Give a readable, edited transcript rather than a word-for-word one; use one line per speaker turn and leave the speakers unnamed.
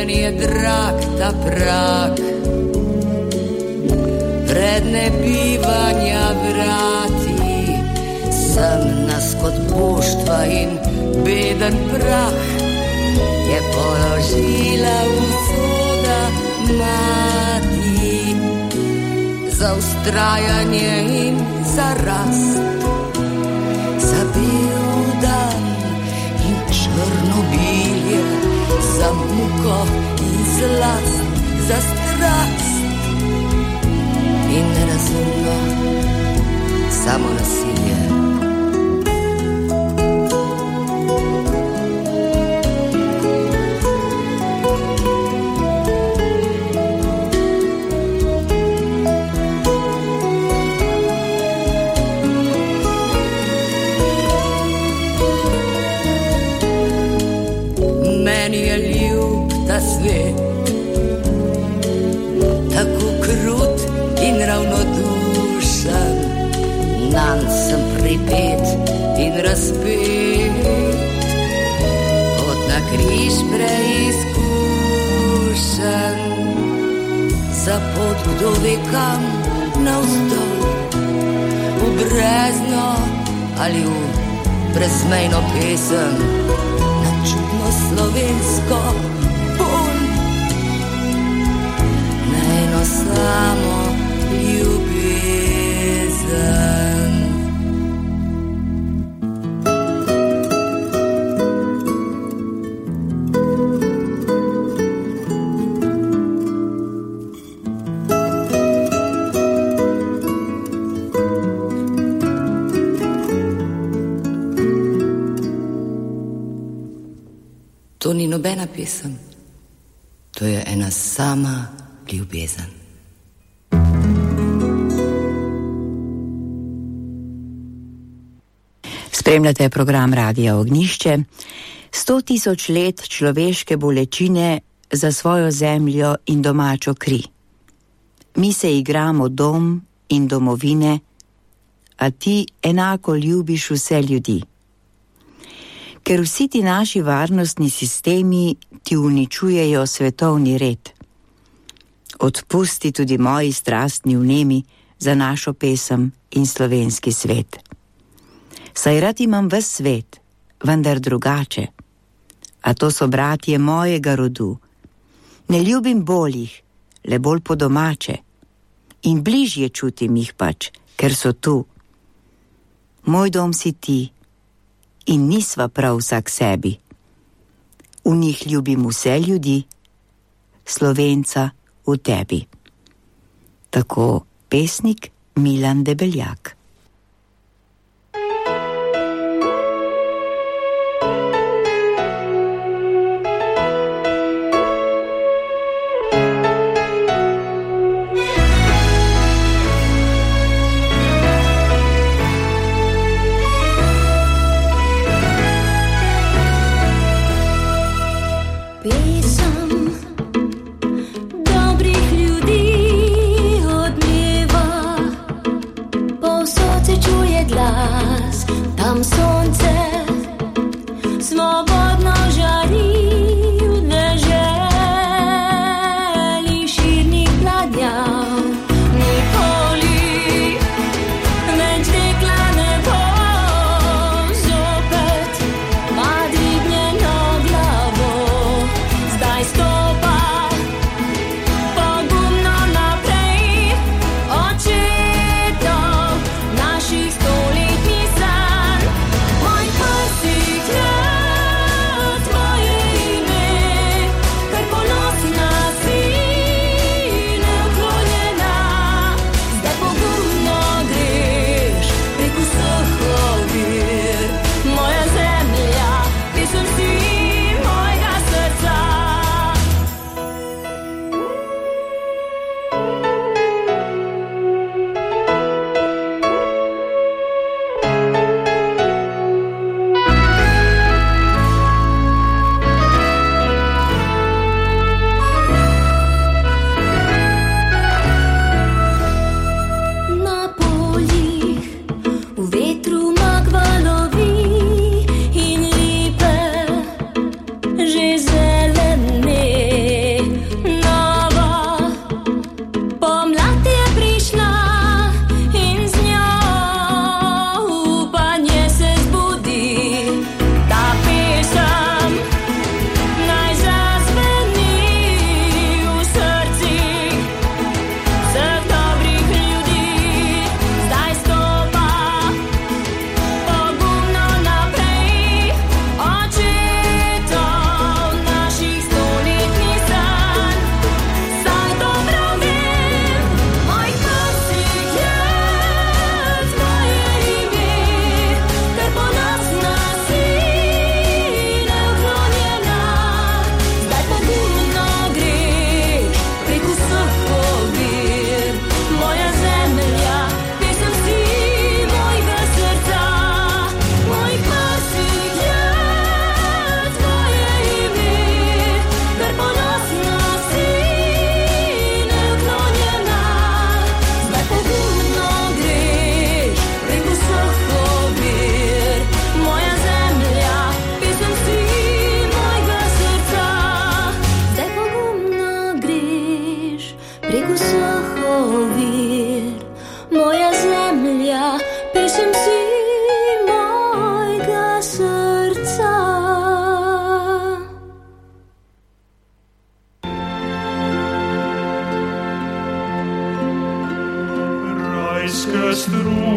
Meni je drag ta prag pred nebivanja vrati, sem nas kot poštva in beden prah je položila usoda mati. Za ustrajanje in za rast, za bel dan in črno bilje, za muko in slast, za strast in nerazumno samo nasilje. Meni je ljub ta svet, tako krut in ravnodušen, nanj sem pripet in razpet, kot na križ preizkušen, za pot kdo ve kam navzdol, v brezno ali v brezmejno pesem, na čudno slovensko bolj, na eno samo ljubezen. To ni nobena pesem, to je ena sama ljubezen.
Spremljate program Radia Ognjišče. 100 000 let človeške bolečine za svojo zemljo in domačo kri. Mi se igramo dom in domovine, a ti enako ljubiš vse ljudi. Ker vsi ti naši varnostni sistemi ti uničujejo svetovni red. Odpusti tudi moji strastni vnemi za našo pesem in slovenski svet. Saj rad imam ves svet, vendar drugače. A to so bratje mojega rodu. Ne ljubim boljih, le bolj po domače. In bližje čutim jih pač, ker so tu. Moj dom si ti. In nisva prav vsak sebi. V njih ljubim vse ljudi, Slovenca v tebi. Tako pesnik Milan Debeljak.
Stoletni san, moj strun.